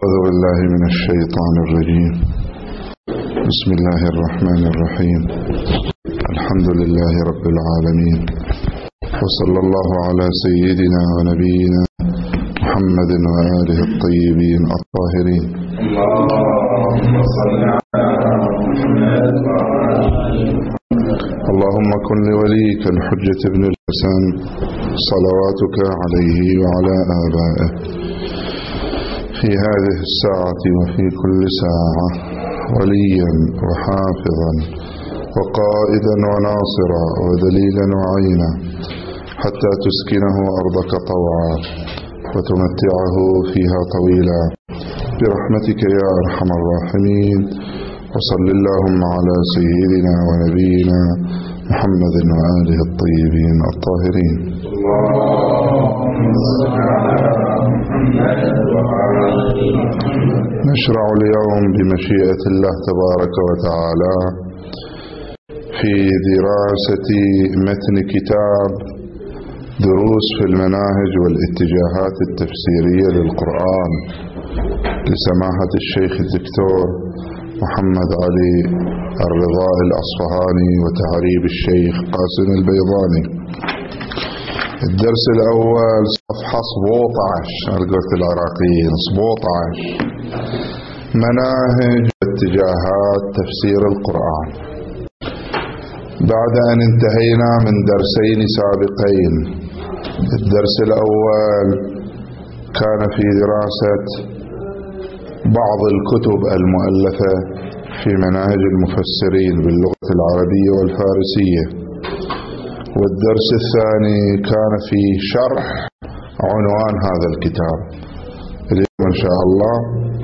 أعوذ بالله من الشيطان الرجيم. بسم الله الرحمن الرحيم. الحمد لله رب العالمين، وصلى الله على سيدنا ونبينا محمد وآله الطيبين الطاهرين. اللهم صل على محمد. اللهم كن لوليك الحجة ابن الحسن صلواتك عليه وعلى آبائه في هذه الساعة وفي كل ساعة وليا وحافظا وقائدا وناصرا ودليلا وعينا، حتى تسكنه أرضك طوعا وتمتعه فيها طويلا برحمتك يا أرحم الراحمين. وصل اللهم على سيدنا ونبينا محمد وآله الطيبين الطاهرين. نشرع اليوم بمشيئة الله تبارك وتعالى في دراسة متن كتاب دروس في المناهج والاتجاهات التفسيرية للقرآن لسماحة الشيخ الدكتور محمد علي الرضا الأصفهاني وتعريب الشيخ قاسم البيضاني. الدرس الأول صفحة 17، قلت العراقيين 17، مناهج واتجاهات تفسير القرآن. بعد أن انتهينا من درسين سابقين، الدرس الأول كان في دراسة بعض الكتب المؤلفة في مناهج المفسرين باللغة العربية والفارسية، والدرس الثاني كان في شرح عنوان هذا الكتاب. اليوم إن شاء الله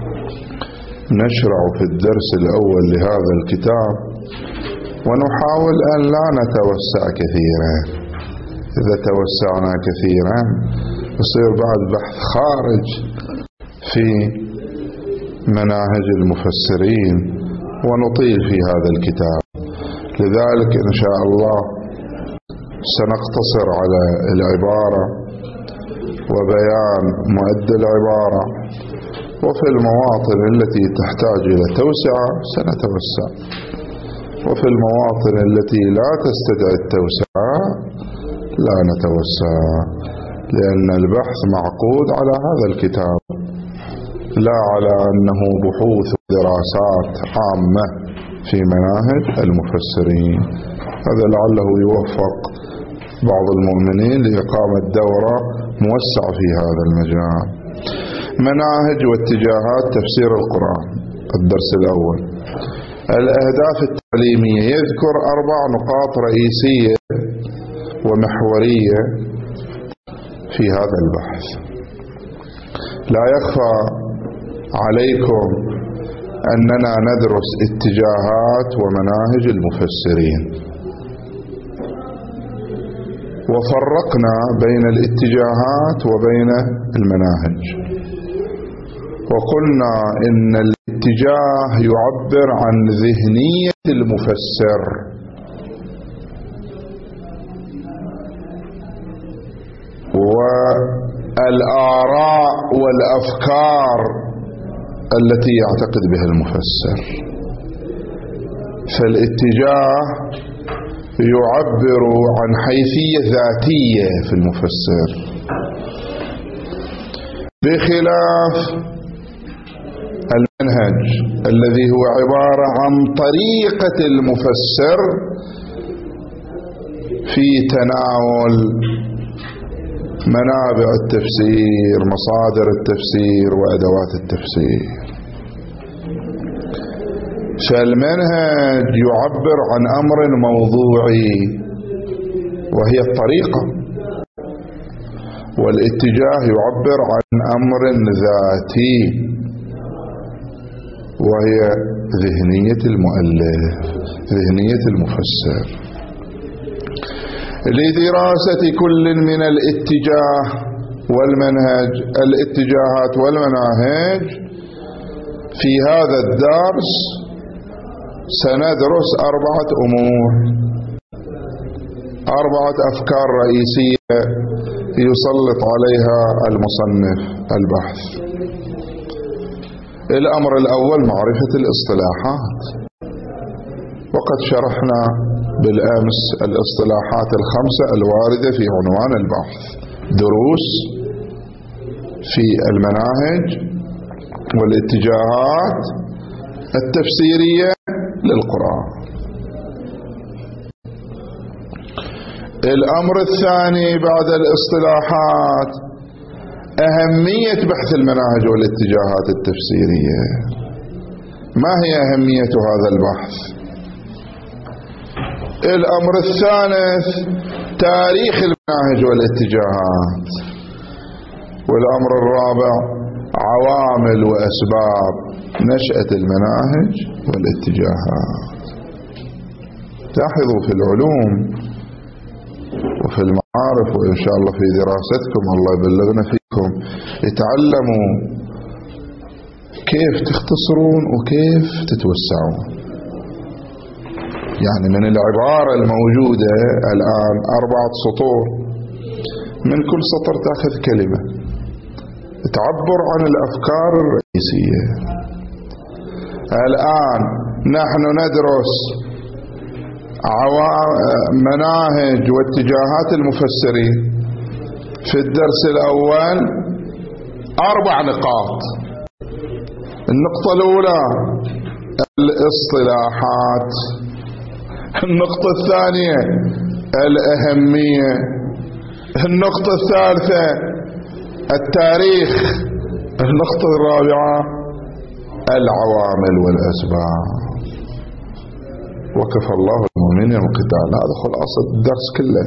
نشرع في الدرس الأول لهذا الكتاب، ونحاول أن لا نتوسع كثيرا. إذا توسعنا كثيرا يصير بعد بحث خارج في مناهج المفسرين ونطيل في هذا الكتاب. لذلك إن شاء الله سنقتصر على العبارة وبيان مؤدى العبارة، وفي المواطن التي تحتاج إلى توسعة سنتوسع، وفي المواطن التي لا تستدعي التوسعة لا نتوسع، لأن البحث معقود على هذا الكتاب لا على أنه بحوث ودراسات عامة في مناهج المفسرين. هذا لعله يوفق بعض المؤمنين لإقامة دورة موسعة في هذا المجال. مناهج واتجاهات تفسير القرآن. الدرس الأول الأهداف التعليمية، يذكر 4 نقاط رئيسية ومحورية في هذا البحث. لا يخفى عليكم أننا ندرس اتجاهات ومناهج المفسرين، وفرقنا بين الاتجاهات وبين المناهج، وقلنا إن الاتجاه يعبر عن ذهنية المفسر، والآراء والأفكار التي يعتقد بها المفسر. فالاتجاه يعبر عن حيثية ذاتية في المفسر، بخلاف المنهج الذي هو عبارة عن طريقة المفسر في تناول منابع التفسير، مصادر التفسير، وأدوات التفسير. فالمنهج يعبر عن أمر موضوعي وهي الطريقة، والاتجاه يعبر عن أمر ذاتي وهي ذهنية المؤلف، ذهنية المفسر. لدراسة كل من الاتجاه والمنهج، الاتجاهات والمناهج، في هذا الدرس سندرس 4 أمور، 4 أفكار رئيسية يسلط عليها المصنف البحث. الأمر الأول معرفة الاصطلاحات، وقد شرحنا بالأمس الاصطلاحات الخمسة الواردة في عنوان البحث، دروس في المناهج والاتجاهات التفسيرية للقرآن. الأمر الثاني بعد الاصطلاحات أهمية بحث المناهج والاتجاهات التفسيرية. ما هي أهمية هذا البحث؟ الأمر الثالث تاريخ المناهج والاتجاهات. والأمر الرابع عوامل وأسباب نشأة المناهج والاتجاهات. لاحظوا في العلوم وفي المعارف وإن شاء الله في دراستكم الله يبلغنا فيكم، يتعلموا كيف تختصرون وكيف تتوسعون. يعني من العبارة الموجودة الآن 4 سطور، من كل سطر تأخذ كلمة تعبر عن الأفكار الرئيسية. الآن نحن ندرس مناهج واتجاهات المفسرين. في الدرس الأول 4 نقاط. النقطة الأولى الاصطلاحات، النقطة الثانية الأهمية، النقطة الثالثة التاريخ، النقطة الرابعة العوامل والأسباب. وكفى الله المؤمنين القتال. هذا خلاصة الدرس كله.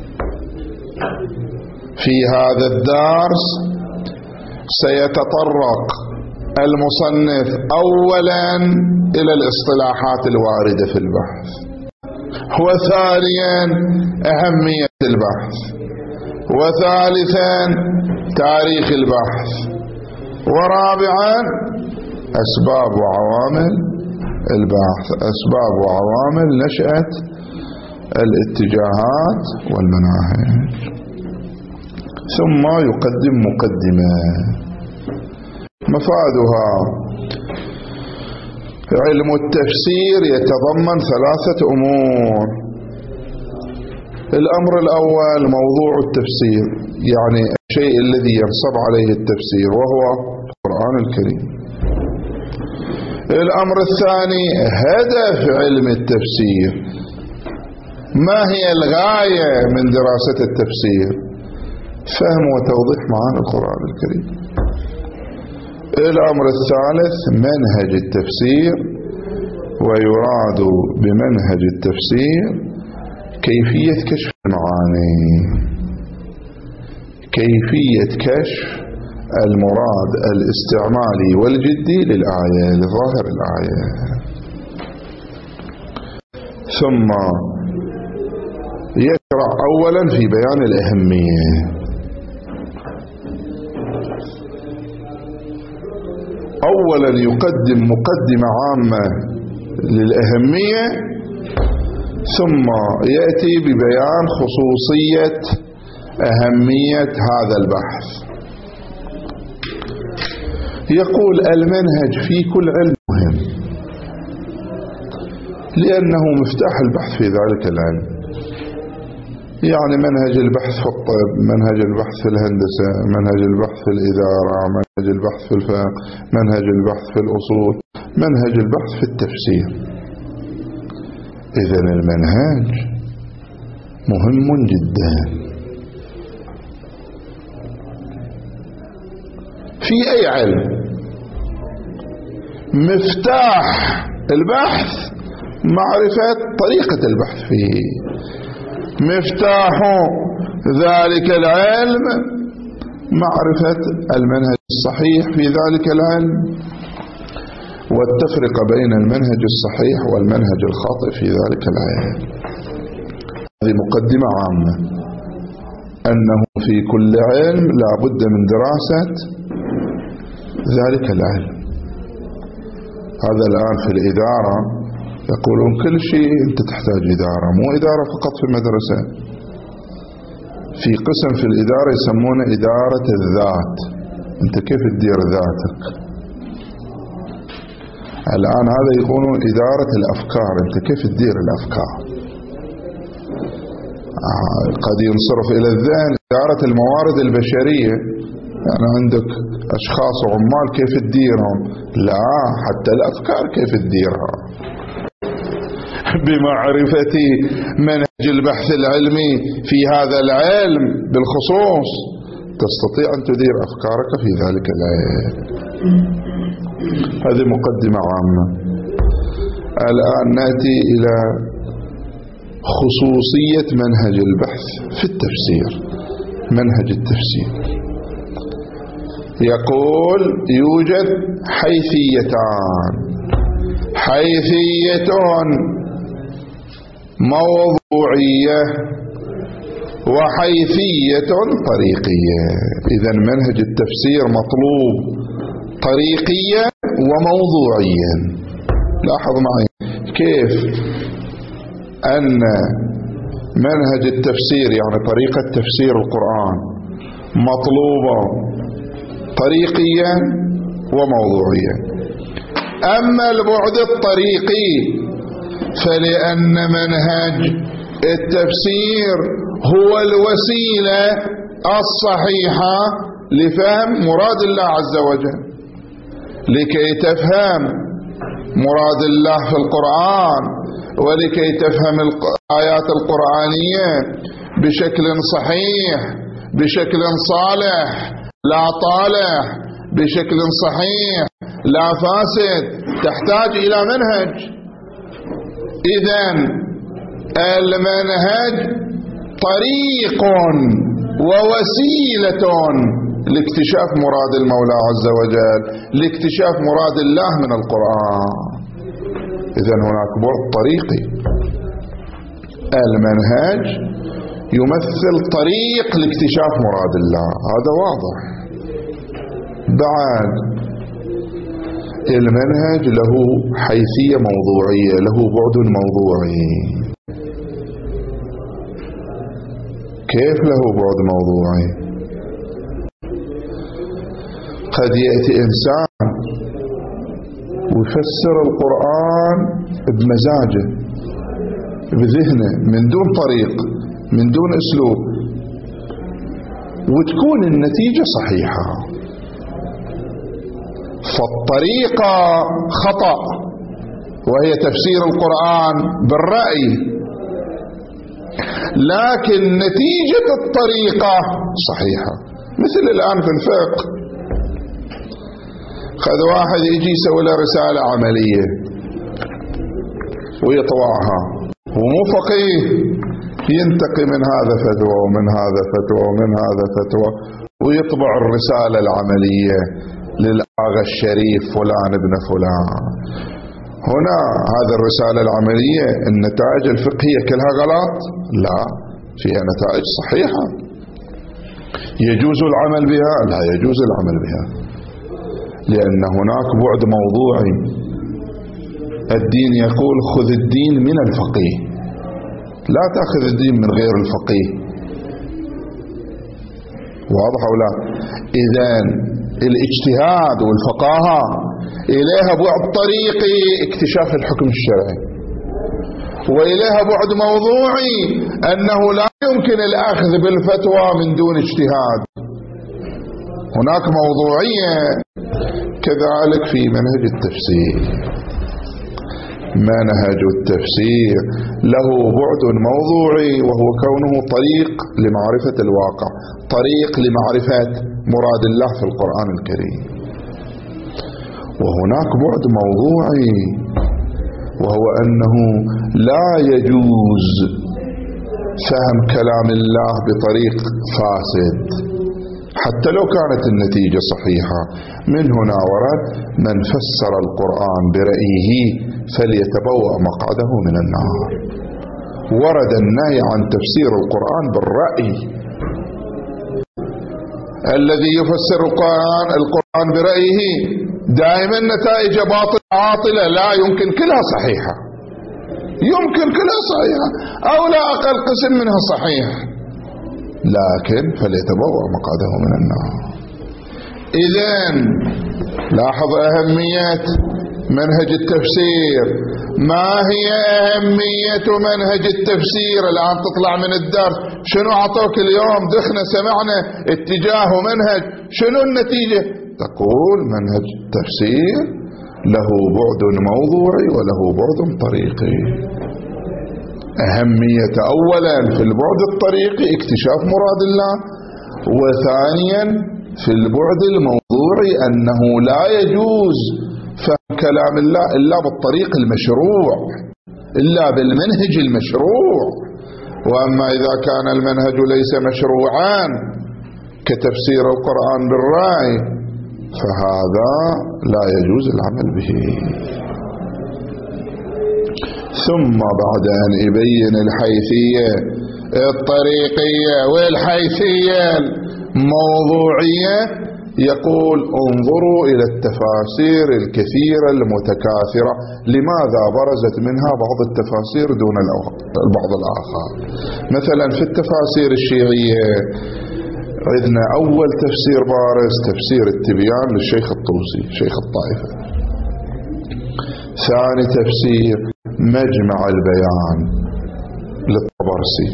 في هذا الدرس سيتطرق المصنف أولا إلى الاصطلاحات الواردة في البحث، وثانيا أهمية البحث، وثالثا تاريخ البحث، ورابعا أسباب وعوامل البحث، أسباب وعوامل نشأة الاتجاهات والمناهج. ثم يقدم مقدمة مفادها. علم التفسير يتضمن 3 أمور. الأمر الأول موضوع التفسير، يعني الشيء الذي ينصب عليه التفسير وهو القرآن الكريم. الأمر الثاني هدف علم التفسير، ما هي الغاية من دراسة التفسير؟ فهم وتوضيح معاني القرآن الكريم. الأمر الثالث منهج التفسير، ويراد بمنهج التفسير كيفية كشف المعاني، كيفية كشف المراد الاستعمالي والجدي للآية، لظاهر الآية. ثم يشرع أولا في بيان الأهمية. أولا يقدم مقدمة عامة للأهمية، ثم يأتي ببيان خصوصية أهمية هذا البحث. يقول المنهج في كل علم مهم، لأنه مفتاح البحث في ذلك العلم. يعني منهج البحث في الطب، منهج البحث في الهندسة، منهج البحث في الإدارة، منهج البحث في الفقه، منهج البحث في الأصول، منهج البحث في التفسير. إذن المنهج مهم جدا في أي علم. مفتاح البحث معرفة طريقة البحث فيه، مفتاح ذلك العلم معرفة المنهج الصحيح في ذلك العلم، والتفرقة بين المنهج الصحيح والمنهج الخاطئ في ذلك العلم. هذه مقدمة عامة، أنه في كل علم لا بد من دراسة ذلك العلم. هذا الآن في الإدارة يقولون كل شيء أنت تحتاج إدارة، مو إدارة فقط في مدرسة. في قسم في الإدارة يسمونه إدارة الذات. أنت كيف تدير ذاتك؟ الآن هذا يكون إدارة الأفكار. أنت كيف تدير الأفكار؟ قد ينصرف إلى الذهن إدارة الموارد البشرية، يعني عندك أشخاص وعمال كيف تديرهم؟ لا، حتى الأفكار كيف تديرها. بمعرفة منهج البحث العلمي في هذا العلم بالخصوص تستطيع أن تدير أفكارك في ذلك العلم. هذه مقدمة عامة. الآن نأتي إلى خصوصية منهج البحث في التفسير. منهج التفسير يقول يوجد حيثيتان: حيثية موضوعية وحيثية طريقية. إذن منهج التفسير مطلوب طريقيا وموضوعيا. لاحظ معي كيف أن منهج التفسير يعني طريقة تفسير القرآن مطلوبة طريقيا وموضوعيا. أما البعد الطريقي فلأن منهج التفسير هو الوسيلة الصحيحة لفهم مراد الله عز وجل. لكي تفهم مراد الله في القرآن ولكي تفهم الآيات القرآنية بشكل صحيح، بشكل صالح لا طالح، بشكل صحيح لا فاسد، تحتاج إلى منهج. إذن المنهج طريق ووسيلة لاكتشاف مراد المولى عز وجل، لاكتشاف مراد الله من القرآن. إذن هناك بعد طريقي. المنهج يمثل طريق لاكتشاف مراد الله، هذا واضح. بعد المنهج له حيثية موضوعية، له بعد موضوعي. كيف له بعد موضوعي؟ قد يأتي إنسان ويفسر القرآن بمزاجه بذهنه من دون طريق، من دون أسلوب، وتكون النتيجة صحيحة. فالطريقة خطأ وهي تفسير القرآن بالرأي، لكن نتيجة الطريقة صحيحة. مثل الآن في الفقه، خذ واحد يجي يسوي له رسالة عملية ويطبعها، ومو فقيه، ينتقي من هذا فتوى ومن هذا فتوى ومن هذا فتوى، ويطبع الرسالة العملية للآغا الشريف فلان ابن فلان. هنا هذه الرسالة العملية النتائج الفقهية كلها غلط؟ لا، فيها نتائج صحيحة. يجوز العمل بها؟ لا يجوز العمل بها، لأن هناك بعد موضوعي. الدين يقول خذ الدين من الفقيه، لا تأخذ الدين من غير الفقيه. واضح أو لا؟ إذن الاجتهاد والفقاهة إليها بعد طريقي اكتشاف الحكم الشرعي، وإليها بعد موضوعي أنه لا يمكن الأخذ بالفتوى من دون اجتهاد. هناك موضوعية. كذلك في منهج التفسير، منهج التفسير له بعد موضوعي، وهو كونه طريق لمعرفة الواقع، طريق لمعرفة مراد الله في القرآن الكريم. وهناك بعد موضوعي، وهو أنه لا يجوز فهم كلام الله بطريق فاسد حتى لو كانت النتيجة صحيحة. من هنا ورد من فسر القرآن برأيه فليتبوأ مقعده من النار. ورد النهي عن تفسير القرآن بالرأي. الذي يفسر القرآن برأيه دائما نتائج باطلة، لا يمكن كلها صحيحة، يمكن كلها صحيحة أو لا أقل قسم منها صحيح، لكن فليتبوأ مقعده من النار. إذن لاحظ أهمية منهج التفسير. ما هي أهمية منهج التفسير؟ الآن تطلع من الدرس شنو عطوك اليوم؟ دخنا سمعنا اتجاه ومنهج، شنو النتيجة؟ تقول منهج التفسير له بعد موضوعي وله بعد طريقي. أهمية أولا في البعد الطريقي اكتشاف مراد الله، وثانيا في البعد الموضوعي أنه لا يجوز فهم كلام الله إلا بالطريق المشروع، إلا بالمنهج المشروع. وأما إذا كان المنهج ليس مشروعا كتفسير القرآن بالرأي فهذا لا يجوز العمل به. ثم بعد أن يبين الحيثية الطريقية والحيثية الموضوعية يقول انظروا إلى التفاسير الكثيرة المتكاثرة، لماذا برزت منها بعض التفاسير دون البعض الآخر؟ مثلا في التفاسير الشيعية عندنا أول تفسير بارز تفسير التبيان للشيخ الطوسي شيخ الطائفة، ثاني تفسير مجمع البيان للطبرسي،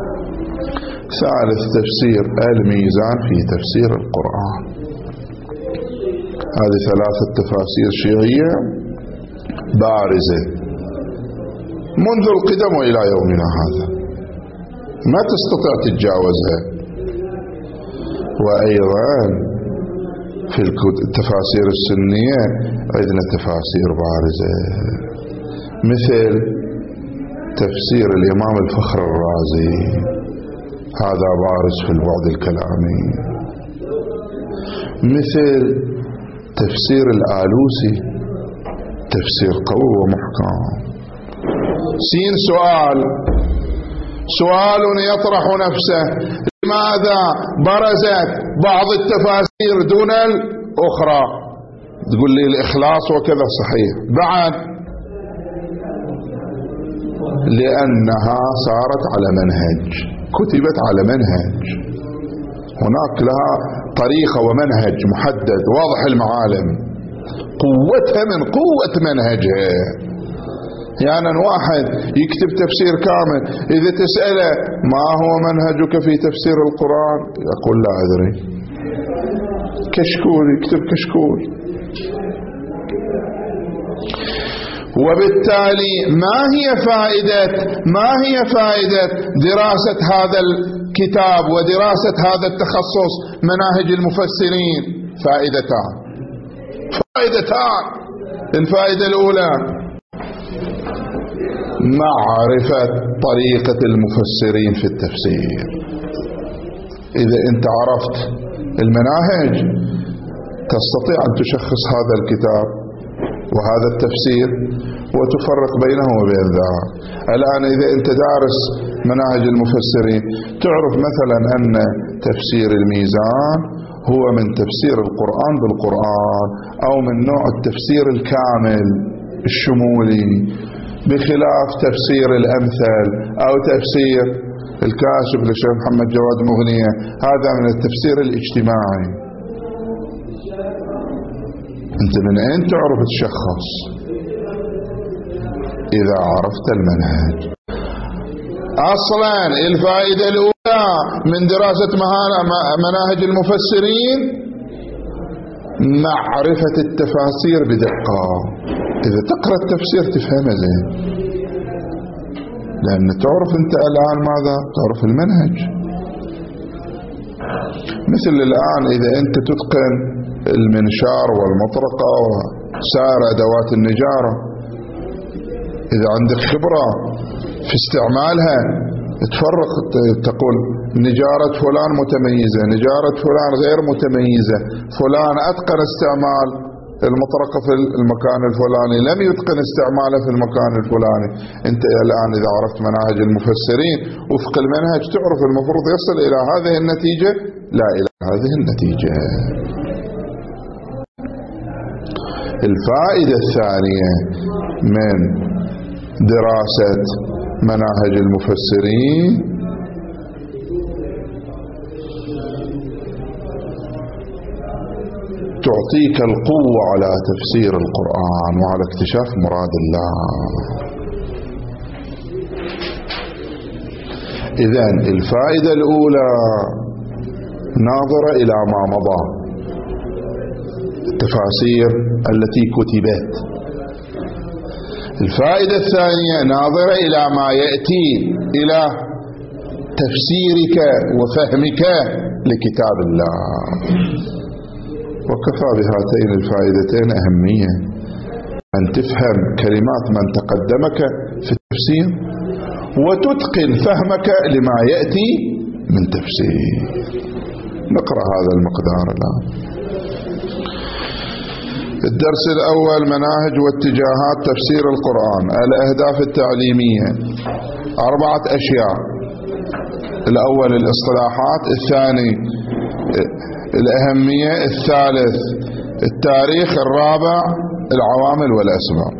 ثالث تفسير الميزان في تفسير القرآن. هذه ثلاثة تفاسير شيعية بارزة منذ القدم وإلى يومنا هذا، ما تستطيع تتجاوزها. وأيضا في التفاسير السنية عندنا تفاسير بارزة مثل تفسير الإمام الفخر الرازي، هذا بارز في البعد الكلامي، مثل تفسير الآلوسي تفسير قوي ومحكم. سين سؤال يطرح نفسه، لماذا برزت بعض التفاسير دون الأخرى؟ تقول لي الإخلاص وكذا، صحيح، بعد لأنها صارت على منهج، كتبت على منهج، هناك لها طريقة ومنهج محدد واضح المعالم، قوتها من قوة منهجها. يعني واحد يكتب تفسير كامل، إذا تسأله ما هو منهجك في تفسير القرآن يقول لا أدري، كشكول، يكتب كشكول. وبالتالي ما هي فائدة دراسة هذا الكتاب ودراسة هذا التخصص مناهج المفسرين؟ فائدتان. الفائدة الأولى معرفة طريقة المفسرين في التفسير. إذا أنت عرفت المناهج تستطيع أن تشخص هذا الكتاب وهذا التفسير وتفرق بينه وبين ذاك. الآن إذا أنت دارس مناهج المفسرين تعرف مثلا أن تفسير الميزان هو من تفسير القرآن بالقرآن، أو من نوع التفسير الكامل الشمولي، بخلاف تفسير الأمثل أو تفسير الكاشف للشيخ محمد جواد مغنية، هذا من التفسير الاجتماعي. أنت من أين تعرف تشخص؟ إذا عرفت المنهج. أصلا الفائدة الأولى من دراسة مناهج المفسرين معرفة التفاسير بدقة. إذا تقرأ التفسير تفهمه زين، لأن تعرف أنت الآن ماذا؟ تعرف المنهج. مثل الآن إذا أنت تتقن المنشار والمطرقة وسائر أدوات النجارة، إذا عندك خبرة في استعمالها تفرق، تقول نجارة فلان متميزة، نجارة فلان غير متميزة، فلان أتقن استعمال المطرقة في المكان الفلاني، لم يتقن استعماله في المكان الفلاني. أنت الآن إذا عرفت مناهج المفسرين وفق المنهج تعرف المفروض يصل إلى هذه النتيجة لا إلى هذه النتيجة. الفائدة الثانية من دراسة مناهج المفسرين تعطيك القوة على تفسير القرآن وعلى اكتشاف مراد الله. إذن الفائدة الأولى ناظرة إلى ما مضى، التفاسير التي كتبت. الفائدة الثانية ناظرة إلى ما يأتي، إلى تفسيرك وفهمك لكتاب الله. وكفى بهاتين الفائدتين أهمية، أن تفهم كلمات من تقدمك في التفسير وتتقن فهمك لما يأتي من تفسير. نقرأ هذا المقدار الآن. الدرس الأول: مناهج واتجاهات تفسير القرآن. الأهداف التعليمية 4 أشياء: الأول الاصطلاحات، الثاني الأهمية، الثالث التاريخ، الرابع العوامل والأسباب.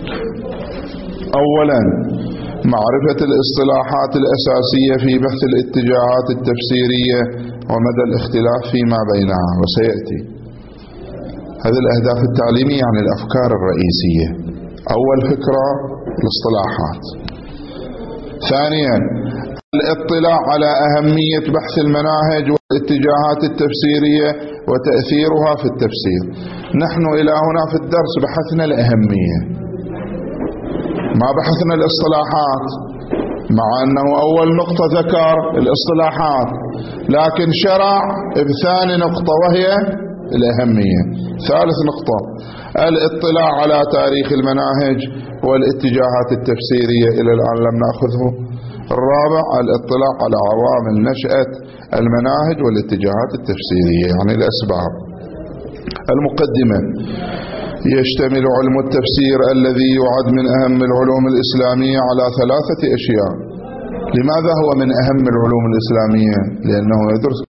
أولا معرفة الاصطلاحات الأساسية في بحث الاتجاهات التفسيرية ومدى الاختلاف فيما بينها، وسيأتي. هذه الأهداف التعليمية يعني الأفكار الرئيسية. أول فكرة الاصطلاحات. ثانيا الاطلاع على أهمية بحث المناهج والاتجاهات التفسيرية وتأثيرها في التفسير. نحن إلى هنا في الدرس بحثنا الأهمية، ما بحثنا الاصطلاحات، مع أنه أول نقطة ذكر الاصطلاحات، لكن شرع بثاني نقطة وهي الأهمية. ثالث نقطة الاطلاع على تاريخ المناهج والاتجاهات التفسيرية، إلى الآن لم نأخذه. الرابع الاطلاع على عوامل نشأة المناهج والاتجاهات التفسيرية، يعني الأسباب. المقدمة: يشتمل علم التفسير الذي يعد من أهم العلوم الإسلامية على 3 أشياء. لماذا هو من أهم العلوم الإسلامية؟ لأنه يدرس